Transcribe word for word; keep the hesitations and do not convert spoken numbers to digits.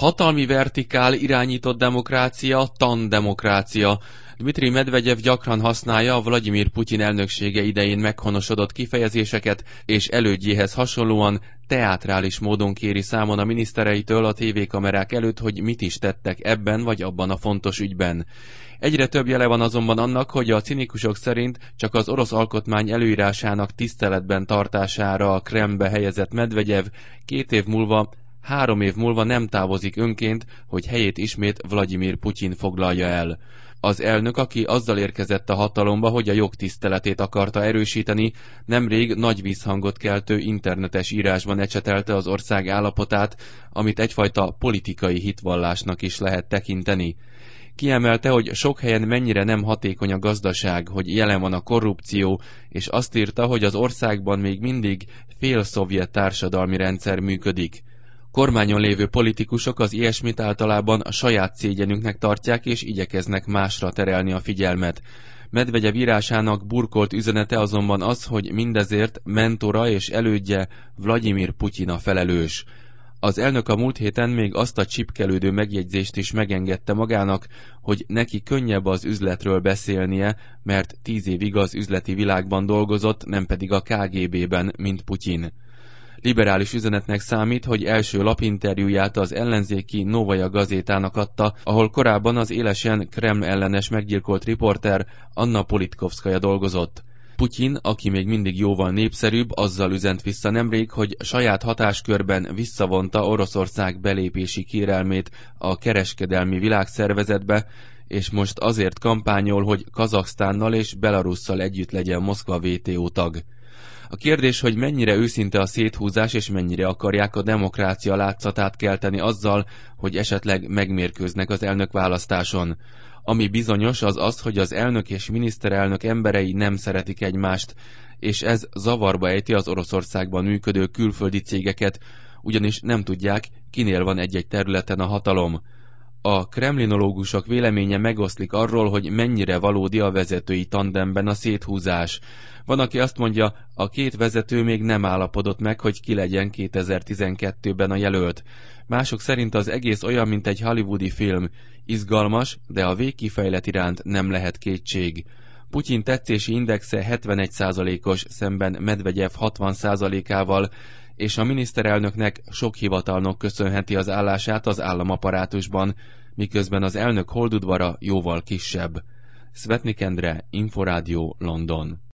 Hatalmi vertikál irányított demokrácia, tandemokrácia. Dmitri Medvegyev gyakran használja a Vladimir Putyin elnöksége idején meghonosodott kifejezéseket, és elődjéhez hasonlóan teátrális módon kéri számon a minisztereitől a tévékamerák előtt, hogy mit is tettek ebben vagy abban a fontos ügyben. Egyre több jele van azonban annak, hogy a cinikusok szerint csak az orosz alkotmány előírásának tiszteletben tartására a Kremlbe helyezett Medvegyev két év múlva, három év múlva nem távozik önként, hogy helyét ismét Vladimir Putyin foglalja el. Az elnök, aki azzal érkezett a hatalomba, hogy a jogtiszteletét akarta erősíteni, nemrég nagy vízhangot keltő internetes írásban ecsetelte az ország állapotát, amit egyfajta politikai hitvallásnak is lehet tekinteni. Kiemelte, hogy sok helyen mennyire nem hatékony a gazdaság, hogy jelen van a korrupció, és azt írta, hogy az országban még mindig félszovjet társadalmi rendszer működik. Kormányon lévő politikusok az ilyesmit általában a saját szégyenüknek tartják, és igyekeznek másra terelni a figyelmet. Medvegyev írásának burkolt üzenete azonban az, hogy mindezért mentora és elődje Vladimir Putyin a felelős. Az elnök a múlt héten még azt a csipkelődő megjegyzést is megengedte magának, hogy neki könnyebb az üzletről beszélnie, mert tíz évig az üzleti világban dolgozott, nem pedig a ká gé bé-ben, mint Putyin. Liberális üzenetnek számít, hogy első lapinterjúját az ellenzéki Novaja gazétának adta, ahol korábban az élesen Kreml ellenes meggyilkolt riporter Anna Politkovskaja dolgozott. Putyin, aki még mindig jóval népszerűbb, azzal üzent vissza nemrég, hogy saját hatáskörben visszavonta Oroszország belépési kérelmét a kereskedelmi világszervezetbe, és most azért kampányol, hogy Kazaksztánnal és Belarusszal együtt legyen Moszkva vé té ó tag. A kérdés, hogy mennyire őszinte a széthúzás, és mennyire akarják a demokrácia látszatát kelteni azzal, hogy esetleg megmérkőznek az elnökválasztáson. Ami bizonyos, az az, hogy az elnök és miniszterelnök emberei nem szeretik egymást, és ez zavarba ejti az Oroszországban működő külföldi cégeket, ugyanis nem tudják, kinél van egy-egy területen a hatalom. A kremlinológusok véleménye megoszlik arról, hogy mennyire valódi a vezetői tandemben a széthúzás. Van, aki azt mondja, a két vezető még nem állapodott meg, hogy ki legyen kétezer-tizenkettőben a jelölt. Mások szerint az egész olyan, mint egy hollywoodi film. Izgalmas, de a végkifejlet iránt nem lehet kétség. Putyin tetszési indexe hetvenegy százalékos, szemben Medvegyev hatvan százalékával, és a miniszterelnöknek sok hivatalnok köszönheti az állását az államaparátusban, miközben az elnök holdudvara jóval kisebb. Szvetnik Endre, Inforádió, London.